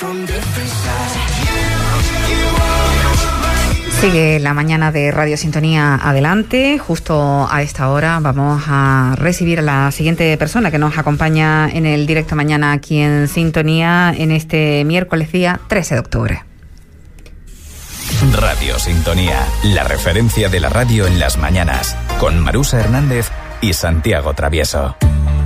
Sigue la mañana de Radio Sintonía adelante. Justo a esta hora vamos a recibir a la siguiente persona que nos acompaña en el directo mañana aquí en Sintonía en este miércoles día 13 de octubre. Radio Sintonía, la referencia de la radio en las mañanas, con Marusa Hernández y Santiago Travieso.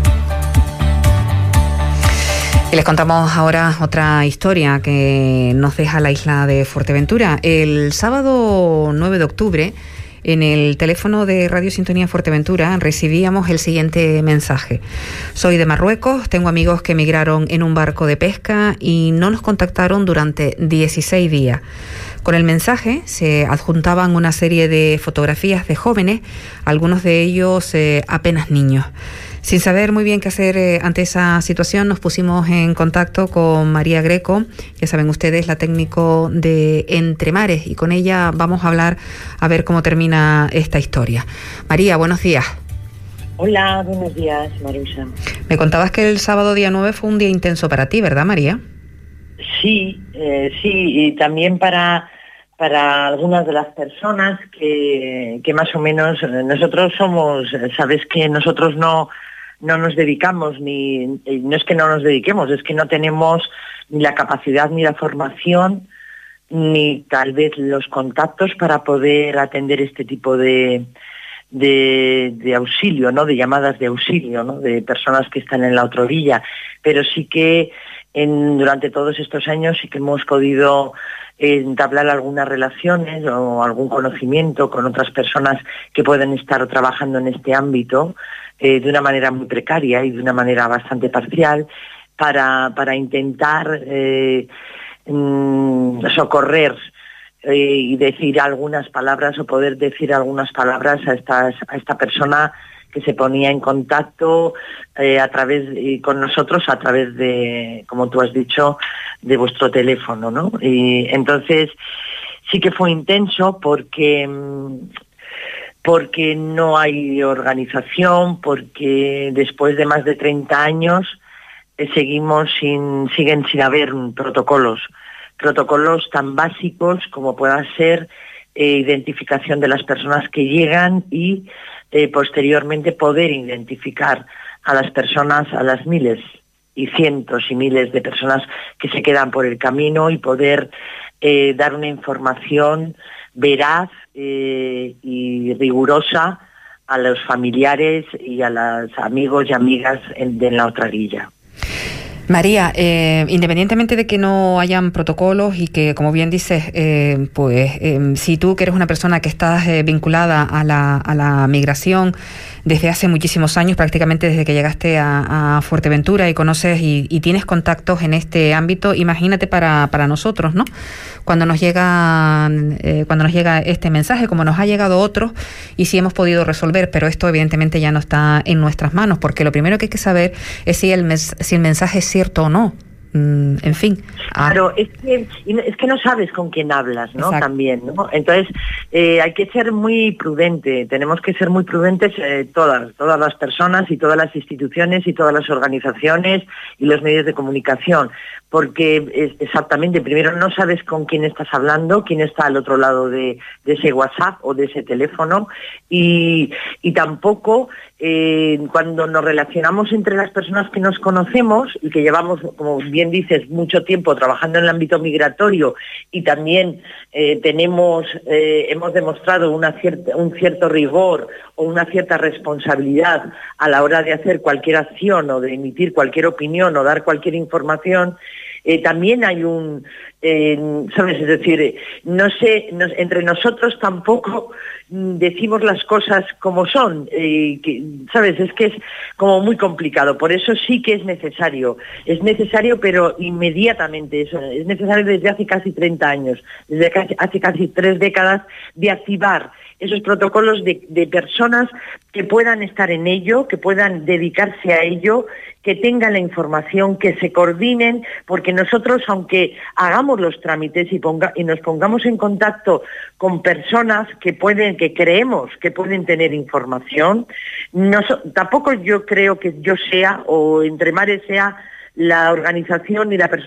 Y les contamos ahora otra historia que nos deja la isla de Fuerteventura. El sábado 9 de octubre, en el teléfono de Radio Sintonía Fuerteventura, recibíamos el siguiente mensaje. Soy de Marruecos, tengo amigos que emigraron en un barco de pesca y no nos contactaron durante 16 días. Con el mensaje se adjuntaban una serie de fotografías de jóvenes, algunos de ellos apenas niños. Sin saber muy bien qué hacer ante esa situación, nos pusimos en contacto con María Greco, ya saben ustedes, la técnico de Entre Mares, y con ella vamos a hablar a ver cómo termina esta historia. María, buenos días. Hola, buenos días, Marusa. Me contabas que el sábado día 9 fue un día intenso para ti, ¿verdad, María? Sí, y también para algunas de las personas que más o menos nosotros somos, sabes que nosotros no nos dedicamos, no es que no nos dediquemos, es que no tenemos ni la capacidad ni la formación ni tal vez los contactos para poder atender este tipo de auxilio, ¿no? De llamadas de auxilio, ¿no? De personas que están en la otra orilla, pero sí que durante todos estos años sí que hemos podido entablar algunas relaciones o algún conocimiento con otras personas que pueden estar trabajando en este ámbito de una manera muy precaria y de una manera bastante parcial para intentar socorrer y decir algunas palabras o poder decir algunas palabras a esta persona que se ponía en contacto con nosotros a través de, como tú has dicho, de vuestro teléfono, ¿no? Y entonces sí que fue intenso porque no hay organización, porque después de más de 30 años siguen sin haber protocolos tan básicos como pueda ser identificación de las personas que llegan y posteriormente poder identificar a las personas, a las miles y cientos y miles de personas que se quedan por el camino y poder dar una información veraz y rigurosa a los familiares y a los amigos y amigas de la otra orilla. María, independientemente de que no hayan protocolos y que, como bien dices, si tú que eres una persona que estás vinculada a la migración desde hace muchísimos años, prácticamente desde que llegaste a Fuerteventura y conoces y tienes contactos en este ámbito, imagínate para nosotros, ¿no? Cuando nos llega este mensaje, como nos ha llegado otros, y si hemos podido resolver, pero esto evidentemente ya no está en nuestras manos, porque lo primero que hay que saber es si el mensaje es cierto o no. En fin. Claro, es que no sabes con quién hablas, ¿no? Exacto. También, ¿no? Entonces, hay que ser muy prudente, tenemos que ser muy prudentes todas las personas y todas las instituciones y todas las organizaciones y los medios de comunicación, porque exactamente, primero no sabes con quién estás hablando, quién está al otro lado de ese WhatsApp o de ese teléfono, y tampoco cuando nos relacionamos entre las personas que nos conocemos y que llevamos, como bien dices, mucho tiempo trabajando en el ámbito migratorio y también hemos demostrado un cierto rigor o una cierta responsabilidad a la hora de hacer cualquier acción o de emitir cualquier opinión o dar cualquier información, también hay ¿sabes? Es decir, entre nosotros tampoco decimos las cosas como son, ¿sabes? Es que es como muy complicado, por eso sí que es necesario, pero inmediatamente, es necesario desde hace casi 30 años, desde hace casi 3 décadas, de activar esos protocolos de personas que puedan estar en ello, que puedan dedicarse a ello, que tengan la información, que se coordinen, porque nosotros, aunque hagamos los trámites y nos pongamos en contacto con personas que creemos que pueden tener información, tampoco yo creo que yo sea, o Entre Mares sea, la organización y la persona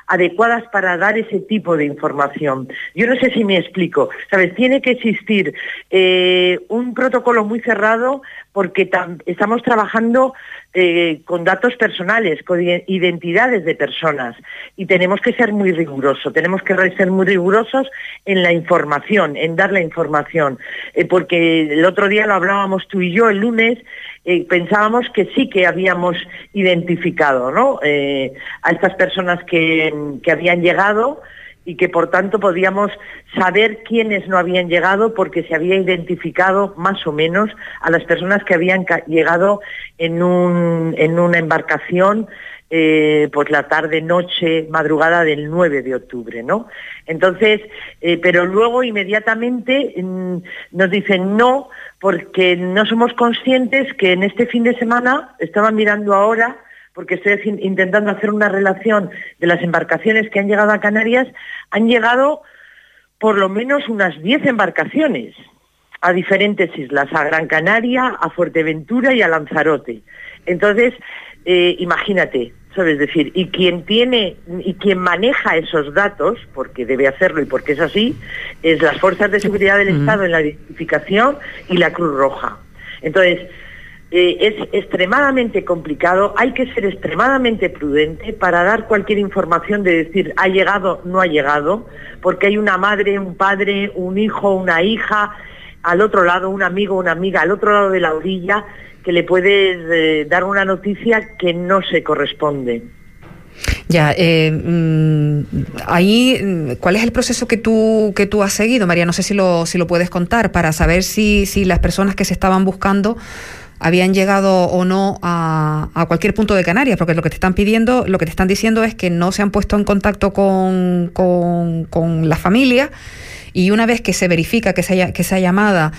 adecuadas para dar ese tipo de información. Yo no sé si me explico, ¿sabes? Tiene que existir un protocolo muy cerrado porque estamos trabajando con datos personales, con identidades de personas y tenemos que ser muy rigurosos, en la información, en dar la información, porque el otro día lo hablábamos tú y yo, el lunes, pensábamos que sí que habíamos identificado, ¿no? A estas personas que habían llegado y que por tanto podíamos saber quiénes no habían llegado porque se había identificado más o menos a las personas que habían llegado en una embarcación pues la tarde, noche, madrugada del 9 de octubre, ¿no? Entonces, pero luego inmediatamente nos dicen no, porque no somos conscientes que en este fin de semana, estaba mirando ahora, porque estoy intentando hacer una relación de las embarcaciones que han llegado a Canarias, han llegado por lo menos unas 10 embarcaciones a diferentes islas, a Gran Canaria, a Fuerteventura y a Lanzarote. Entonces, imagínate, ¿sabes? Es decir, y quien maneja esos datos, porque debe hacerlo y porque es así, es las Fuerzas de Seguridad del Estado en la identificación y la Cruz Roja. Entonces, es extremadamente complicado, hay que ser extremadamente prudente para dar cualquier información de decir ha llegado, no ha llegado, porque hay una madre, un padre, un hijo, una hija, al otro lado, un amigo, una amiga, al otro lado de la orilla, que le puedes dar una noticia que no se corresponde. Ya, ahí, ¿cuál es el proceso que tú has seguido, María? No sé si lo puedes contar, para saber si las personas que se estaban buscando habían llegado o no a cualquier punto de Canarias, porque lo que te están pidiendo, lo que te están diciendo es que no se han puesto en contacto con la familia, y una vez que se verifica que esa llamada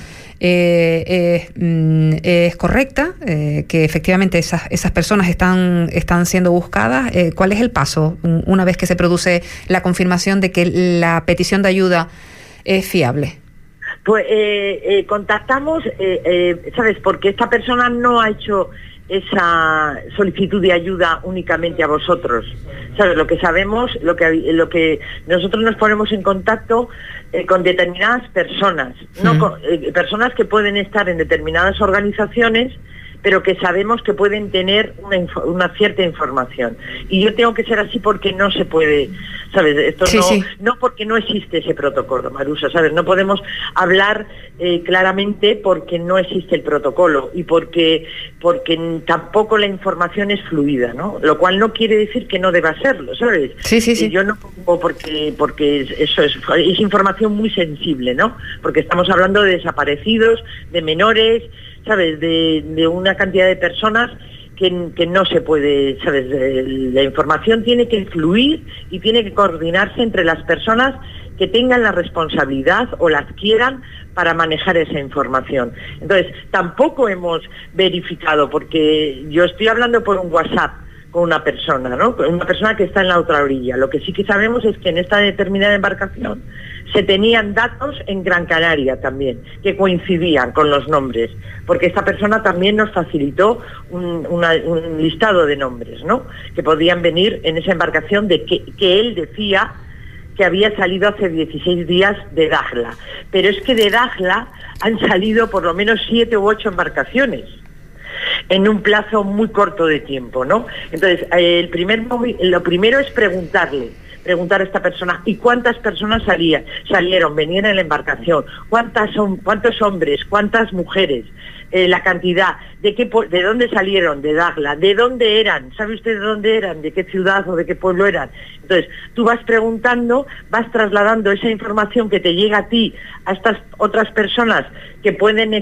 es correcta, que efectivamente esas personas están siendo buscadas, ¿cuál es el paso una vez que se produce la confirmación de que la petición de ayuda es fiable? Pues contactamos, ¿sabes? Porque esta persona no ha hecho esa solicitud de ayuda únicamente a vosotros, ¿sabes? Lo que sabemos, lo que nosotros nos ponemos en contacto con determinadas personas, personas que pueden estar en determinadas organizaciones, pero que sabemos que pueden tener una cierta información. Y yo tengo que ser así porque no se puede, ¿sabes? Esto no porque no existe ese protocolo, Marusa, ¿sabes? No podemos hablar claramente porque no existe el protocolo y porque tampoco la información es fluida, ¿no? Lo cual no quiere decir que no deba serlo, ¿sabes? Sí. Y yo no pongo porque eso es información muy sensible, ¿no? Porque estamos hablando de desaparecidos, de menores, ¿sabes? De una cantidad de personas que no se puede, ¿sabes? La información tiene que fluir y tiene que coordinarse entre las personas que tengan la responsabilidad o las quieran para manejar esa información. Entonces, tampoco hemos verificado, porque yo estoy hablando por un WhatsApp con una persona, ¿no? Una persona que está en la otra orilla. Lo que sí que sabemos es que en esta determinada embarcación se tenían datos en Gran Canaria también, que coincidían con los nombres, porque esta persona también nos facilitó un listado de nombres, ¿no? Que podían venir en esa embarcación que él decía que había salido hace 16 días de Dakhla. Pero es que de Dakhla han salido por lo menos 7 u 8 embarcaciones en un plazo muy corto de tiempo, ¿no? Entonces, lo primero es preguntar a esta persona, ¿y cuántas personas salieron, venían en la embarcación? ¿Cuántos hombres? ¿Cuántas mujeres? La cantidad, de dónde salieron, de Dakhla, de dónde eran, ¿sabe usted de dónde eran, de qué ciudad o de qué pueblo eran? Entonces, tú vas preguntando, vas trasladando esa información que te llega a ti, a estas otras personas que pueden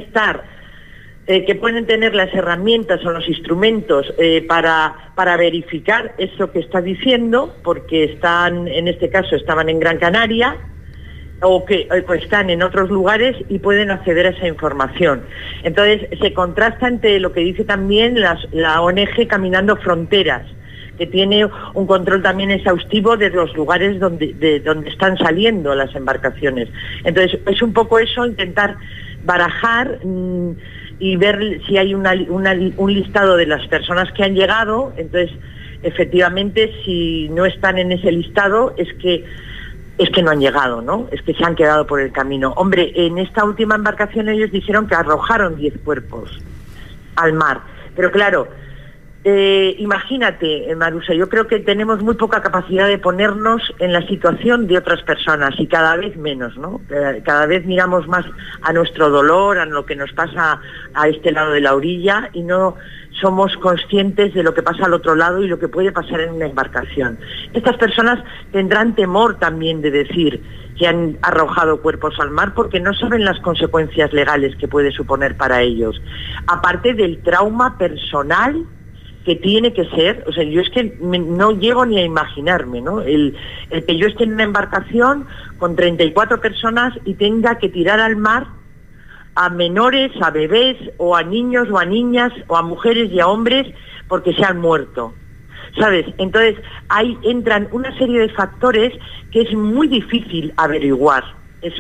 que pueden tener las herramientas o los instrumentos para verificar eso que está diciendo, porque en este caso estaban en Gran Canaria, o que están en otros lugares y pueden acceder a esa información. Entonces, se contrasta entre lo que dice también la ONG Caminando Fronteras, que tiene un control también exhaustivo de los lugares donde están saliendo las embarcaciones. Entonces, es un poco eso, intentar barajar y ver si hay un listado de las personas que han llegado. Entonces, efectivamente, si no están en ese listado, es que no han llegado, ¿no? Es que se han quedado por el camino. Hombre, en esta última embarcación ellos dijeron que arrojaron 10 cuerpos al mar. Pero claro, imagínate, Marusa, yo creo que tenemos muy poca capacidad de ponernos en la situación de otras personas y cada vez menos, ¿no? Cada vez miramos más a nuestro dolor, a lo que nos pasa a este lado de la orilla y no somos conscientes de lo que pasa al otro lado y lo que puede pasar en una embarcación. Estas personas tendrán temor también de decir que han arrojado cuerpos al mar porque no saben las consecuencias legales que puede suponer para ellos. Aparte del trauma personal que tiene que ser, o sea, yo es que no llego ni a imaginarme, ¿no? El que yo esté en una embarcación con 34 personas y tenga que tirar al mar a menores, a bebés, o a niños, o a niñas, o a mujeres y a hombres, porque se han muerto, ¿sabes? Entonces, ahí entran una serie de factores que es muy difícil averiguar, qué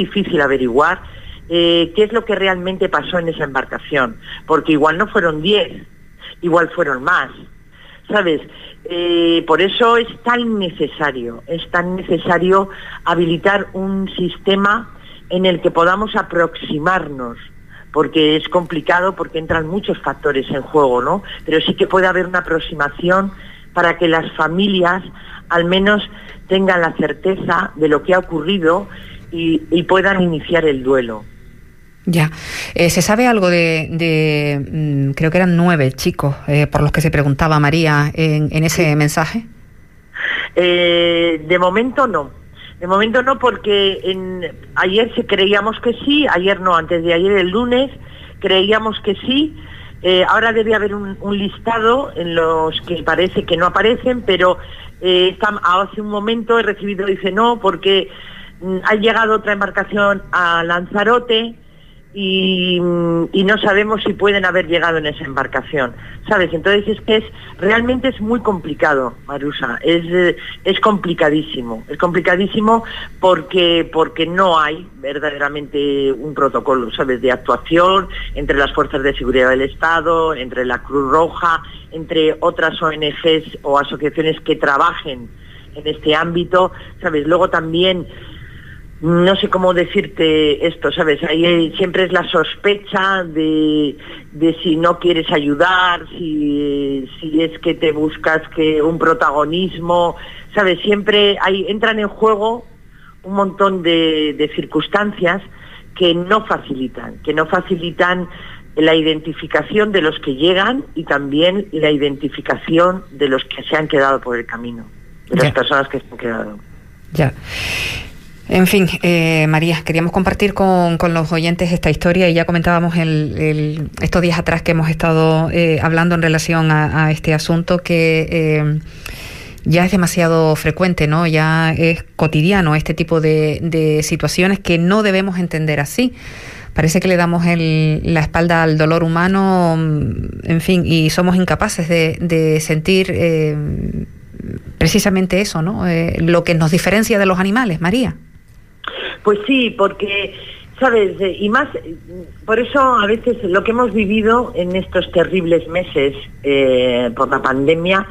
es lo que realmente pasó en esa embarcación, porque igual no fueron 10, igual fueron más, ¿sabes? Por eso es tan necesario habilitar un sistema en el que podamos aproximarnos, porque es complicado, porque entran muchos factores en juego, ¿no? Pero sí que puede haber una aproximación para que las familias al menos tengan la certeza de lo que ha ocurrido y puedan iniciar el duelo. Ya. ¿Se sabe algo de creo que eran 9 chicos por los que se preguntaba María en ese mensaje? De momento no. De momento no, porque ayer creíamos que sí, ayer no, antes de ayer, el lunes, creíamos que sí. Ahora debe haber un listado en los que parece que no aparecen, pero hace un momento he recibido, dice no, porque ha llegado otra embarcación a Lanzarote y no sabemos si pueden haber llegado en esa embarcación, ¿sabes? Entonces realmente es muy complicado, Marusa, es complicadísimo porque no hay verdaderamente un protocolo, ¿sabes?, de actuación entre las fuerzas de seguridad del Estado, entre la Cruz Roja, entre otras ONGs o asociaciones que trabajen en este ámbito, ¿sabes? Luego también no sé cómo decirte esto, ¿sabes? Ahí siempre es la sospecha de si no quieres ayudar, si es que te buscas un protagonismo, ¿sabes? Siempre entran en juego un montón de circunstancias que no facilitan la identificación de los que llegan y también la identificación de los que se han quedado por el camino, de las personas que se han quedado. Ya. En fin, María, queríamos compartir con los oyentes esta historia y ya comentábamos estos días atrás que hemos estado hablando en relación a este asunto que ya es demasiado frecuente, ¿no? Ya es cotidiano este tipo de situaciones que no debemos entender así. Parece que le damos la espalda al dolor humano, en fin, y somos incapaces de sentir precisamente eso, ¿no? Lo que nos diferencia de los animales, María. Pues sí, porque, ¿sabes? Y más, por eso a veces lo que hemos vivido en estos terribles meses por la pandemia,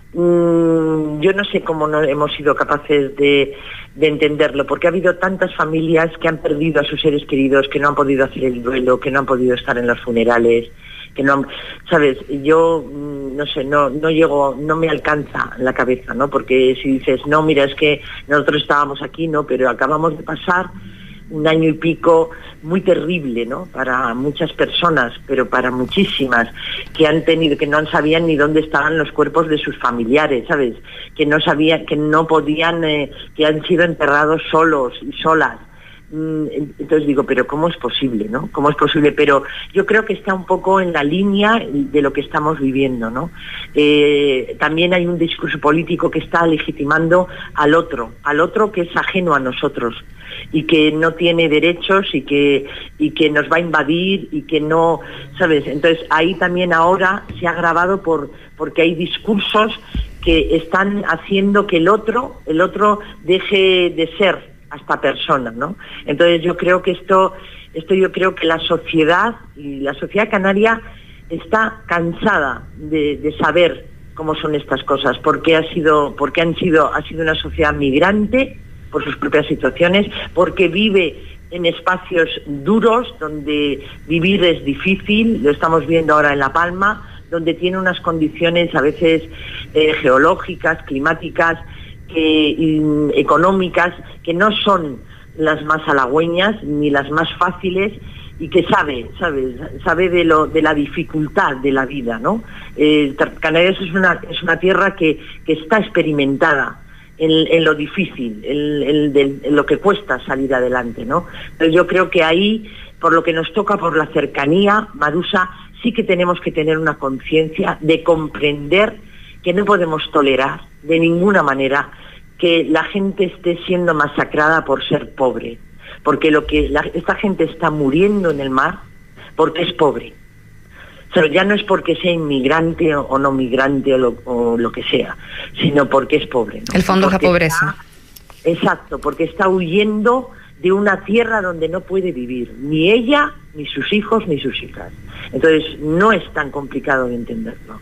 yo no sé cómo no hemos sido capaces de entenderlo, porque ha habido tantas familias que han perdido a sus seres queridos, que no han podido hacer el duelo, que no han podido estar en los funerales, que no, ¿sabes? Yo no sé, no llego, no me alcanza la cabeza, ¿no? Porque si dices, no, mira, es que nosotros estábamos aquí, ¿no? Pero acabamos de pasar un año y pico muy terrible, ¿no? Para muchas personas, pero para muchísimas, que no sabían ni dónde estaban los cuerpos de sus familiares, ¿sabes? Que no sabían, que no podían, que han sido enterrados solos y solas. Entonces digo, pero ¿cómo es posible, no? ¿Cómo es posible? Pero yo creo que está un poco en la línea de lo que estamos viviendo, ¿no? También hay un discurso político que está legitimando al otro que es ajeno a nosotros y que no tiene derechos y que nos va a invadir y que no, ¿sabes? Entonces ahí también ahora se ha agravado porque hay discursos que están haciendo que el otro deje de ser hasta persona, ¿no? Entonces yo creo que esto yo creo que la sociedad canaria está cansada de saber cómo son estas cosas, porque ha sido una sociedad migrante por sus propias situaciones, porque vive en espacios duros donde vivir es difícil, lo estamos viendo ahora en La Palma, donde tiene unas condiciones a veces geológicas, climáticas, económicas, que no son las más halagüeñas ni las más fáciles, y que sabe de la dificultad de la vida, ¿no? Canarias es una tierra que está experimentada en lo difícil, en lo que cuesta salir adelante, ¿no? Entonces yo creo que ahí, por lo que nos toca, por la cercanía, Marusa, sí que tenemos que tener una conciencia de comprender que no podemos tolerar de ninguna manera que la gente esté siendo masacrada por ser pobre, porque esta gente está muriendo en el mar porque es pobre. O sea, ya no es porque sea inmigrante o no migrante o lo que sea, sino porque es pobre, ¿no? El fondo es la pobreza. Exacto, porque está huyendo de una tierra donde no puede vivir, ni ella, ni sus hijos, ni sus hijas. Entonces no es tan complicado de entenderlo.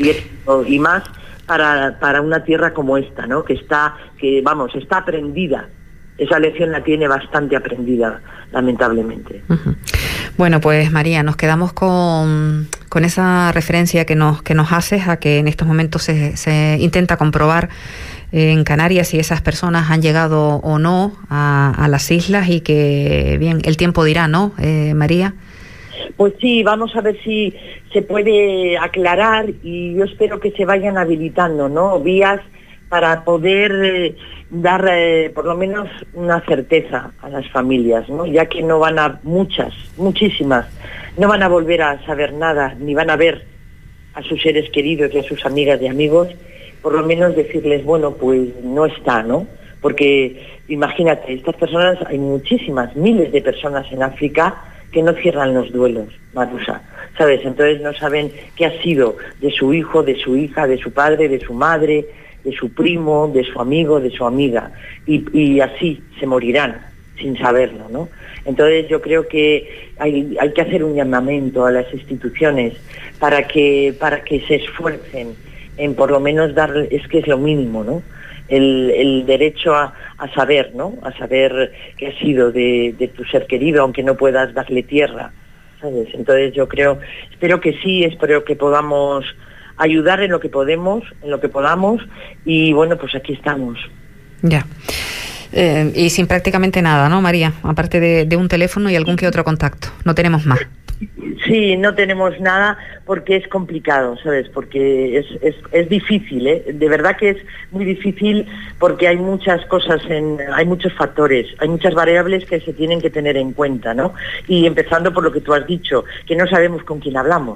Y más para una tierra como esta, ¿no? Que está aprendida. Esa lección la tiene bastante aprendida, lamentablemente. Bueno, pues María, nos quedamos con esa referencia que nos haces a que en estos momentos se intenta comprobar en Canarias si esas personas han llegado o no a las islas, y que, bien, el tiempo dirá, ¿no, María? Pues sí, vamos a ver si se puede aclarar, y yo espero que se vayan habilitando, ¿no?, vías para poder dar por lo menos una certeza a las familias, ¿no?, ya que no van a muchísimas, no van a volver a saber nada, ni van a ver a sus seres queridos y a sus amigas y amigos. Por lo menos decirles, bueno, pues no está, ¿no? Porque imagínate, estas personas, hay muchísimas, miles de personas en África que no cierran los duelos, Marusa, ¿sabes? Entonces no saben qué ha sido de su hijo, de su hija, de su padre, de su madre, de su primo, de su amigo, de su amiga, y así se morirán sin saberlo, ¿no? Entonces yo creo que hay que hacer un llamamiento a las instituciones para que se esfuercen en por lo menos dar, es que es lo mínimo, ¿no?, el derecho a saber, ¿no?, a saber qué ha sido de tu ser querido, aunque no puedas darle tierra, ¿sabes? Entonces yo espero que sí, espero que podamos ayudar en lo que podamos, y bueno, pues aquí estamos. Ya. Y sin prácticamente nada, ¿no, María? Aparte de un teléfono y algún que otro contacto. No tenemos más. Sí, no tenemos nada porque es complicado, ¿sabes? Porque es difícil, ¿eh? De verdad que es muy difícil, porque hay muchas cosas, hay muchos factores, hay muchas variables que se tienen que tener en cuenta, ¿no? Y empezando por lo que tú has dicho, que no sabemos con quién hablamos.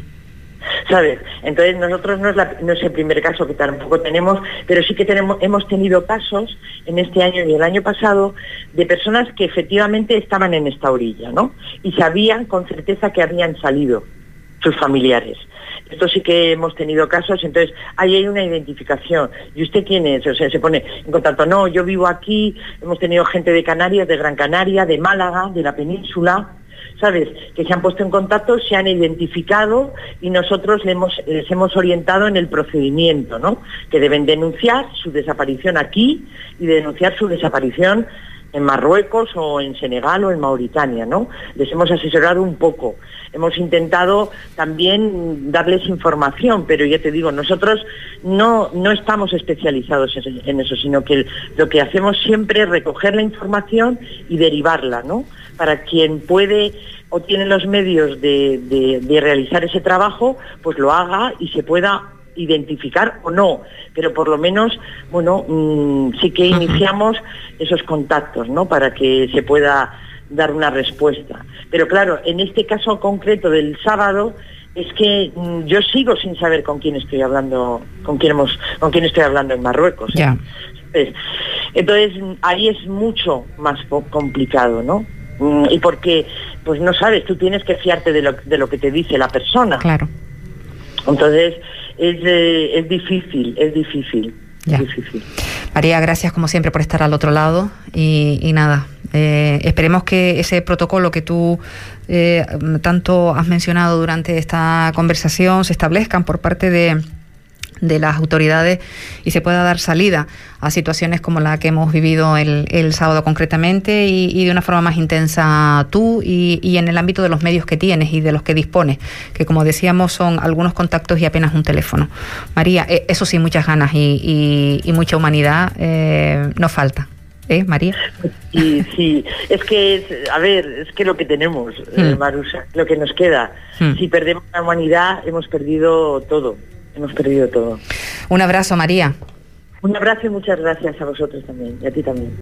¿Sabes? Entonces nosotros no es el primer caso que tampoco tenemos, pero sí que hemos tenido casos en este año y el año pasado de personas que efectivamente estaban en esta orilla, ¿no? Y sabían con certeza que habían salido sus familiares. Esto sí que hemos tenido casos. Entonces ahí hay una identificación. ¿Y usted quién es? O sea, se pone en contacto. No, yo vivo aquí. Hemos tenido gente de Canarias, de Gran Canaria, de Málaga, de la península, ¿sabes?, que se han puesto en contacto, se han identificado, y nosotros les hemos orientado en el procedimiento, ¿no?, que deben denunciar su desaparición aquí y denunciar su desaparición en Marruecos o en Senegal o en Mauritania, ¿no? Les hemos asesorado un poco. Hemos intentado también darles información, pero ya te digo, nosotros no estamos especializados en eso, sino que lo que hacemos siempre es recoger la información y derivarla, ¿no?, para quien puede o tiene los medios de realizar ese trabajo, pues lo haga y se pueda identificar o no, pero por lo menos, bueno, sí que iniciamos esos contactos, ¿no?, para que se pueda dar una respuesta. Pero claro, en este caso concreto del sábado, es que yo sigo sin saber con quién estoy hablando, con quién estoy hablando en Marruecos, ¿eh? Yeah. Entonces ahí es mucho más complicado, ¿no? Y porque, pues no sabes, tú tienes que fiarte de lo que te dice la persona. Claro. Entonces es difícil. Ya. Difícil. María, gracias como siempre por estar al otro lado, y nada, esperemos que ese protocolo que tú tanto has mencionado durante esta conversación se establezcan por parte de de las autoridades y se pueda dar salida a situaciones como la que hemos vivido el sábado concretamente y de una forma más intensa tú y en el ámbito de los medios que tienes y de los que dispones, que como decíamos son algunos contactos y apenas un teléfono. María, eso sí, muchas ganas y mucha humanidad nos falta. María. Sí, es que lo que tenemos, Marusa, lo que nos queda. Si perdemos la humanidad, hemos perdido todo. Un abrazo, María. Un abrazo y muchas gracias a vosotros también, y a ti también.